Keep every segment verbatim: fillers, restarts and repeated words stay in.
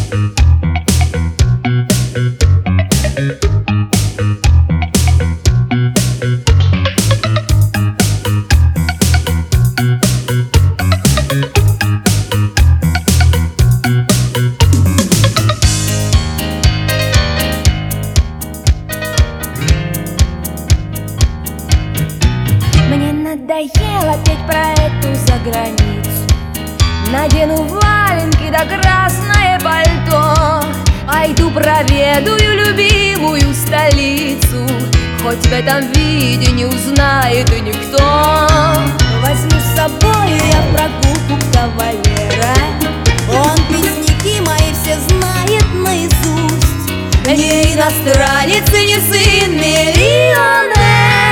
Надоело петь про эту заграницу. Надену валенки да красное пальто, пойду проведаю любимую столицу. Хоть в этом виде не узнает и никто. Возьму с собой я в прогулку кавалера. Он песняки мои все знает наизусть. Не иностранец и не сын миллионера.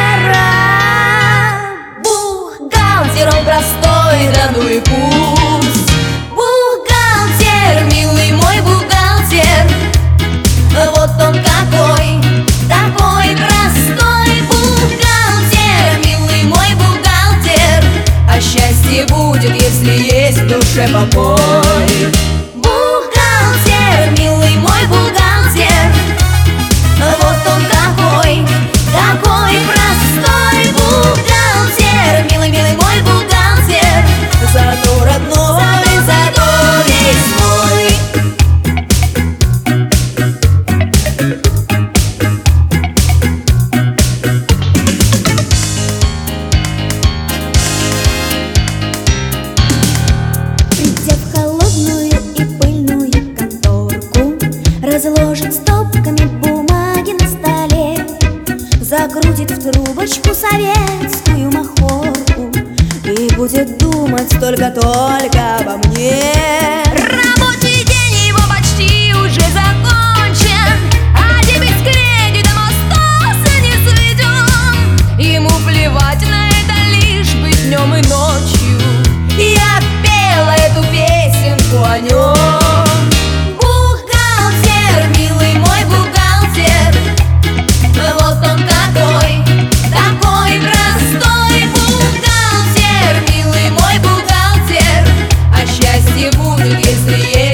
Он простой, да ну и пусть. Бухгалтер, милый мой бухгалтер, вот он какой, такой простой. Бухгалтер, милый мой бухгалтер, а счастье будет, если есть в душе покой. Бухгалтер, милый мой бухгалтер, вот он какой, такой простой. Бухгалтер, милый, милый мой бухгалтер, зато родной, зато весь мой. Придя в холодную и пыльную конторку, разложит стопками бумаги на столе, закрутит в трубочку советскую махорку и будет думать только-только обо мне. Рабочий день его почти уже закончен, а дебет с кредитом остался не сведен. Ему плевать на это, лишь бы днем и ночью я пела эту песенку о нем. Бухгалтер, милый мой бухгалтер, вот он какой, такой простой. Бухгалтер, милый мой бухгалтер, а счастье будет, если есть